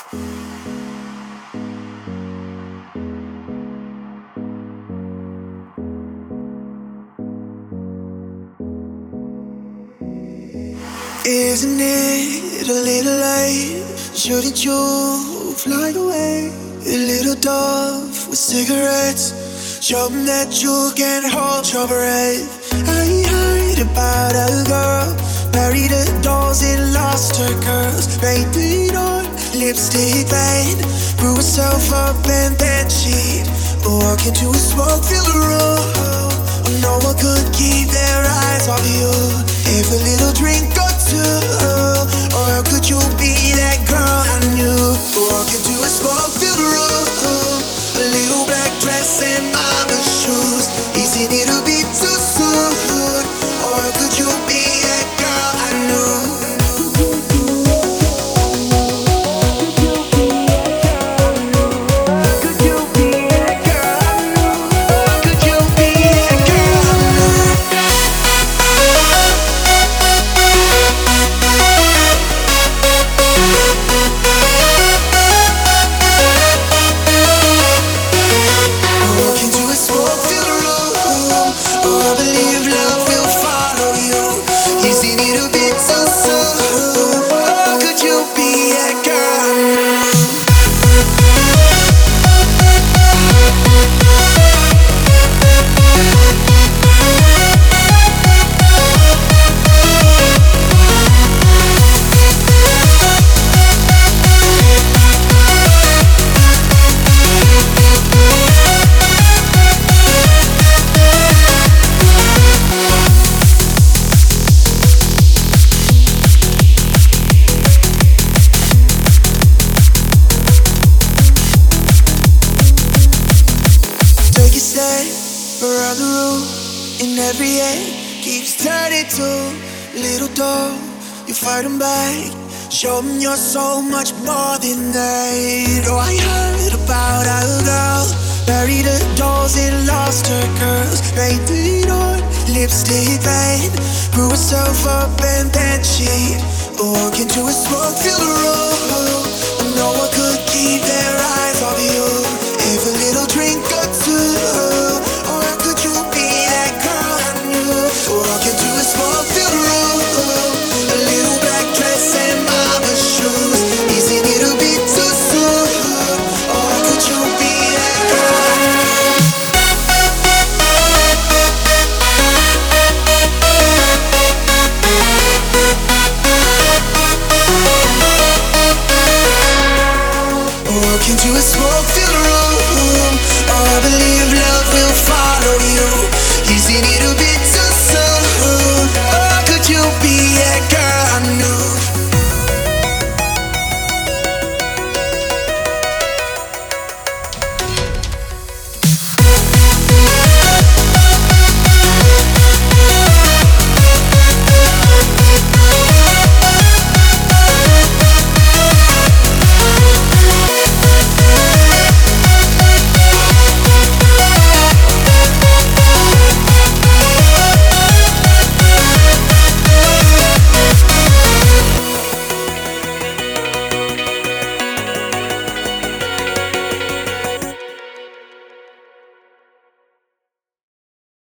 Isn't it a little late? Shouldn't you fly away? A little dove with cigarettes. Show 'em that you can hold your breath. I heard about a girl married a dolls and lost her curls. Painted on lipstick paint, grew herself up and then she'd walk into a smoke-filled room. No one could keep their eyes off you. If a little drink or two, or could you be that girl I knew? Walk into a smoke-filled room, a little black dress and mama shoes. Isn't it a bit too soon? Or could you be that girl I knew? Around the room, in every head keeps turning to little doll. You fight 'em back, show 'em you're so much more than that. Oh, I heard about a girl married her dolls and lost her curls. Painted on lipstick paint, grew herself up and then she'd walk into a smoke-filled room. No one could keep their eyes off you. If a little drink or two, walk into a smoke-filled room, a little black dress and mama shoes. Isn't it a bit too soon? Or could you be that girl? Walk into a smoke-filled room, oh, I believe love will follow you. Isn't it a bit too soon? Or could you be that girl?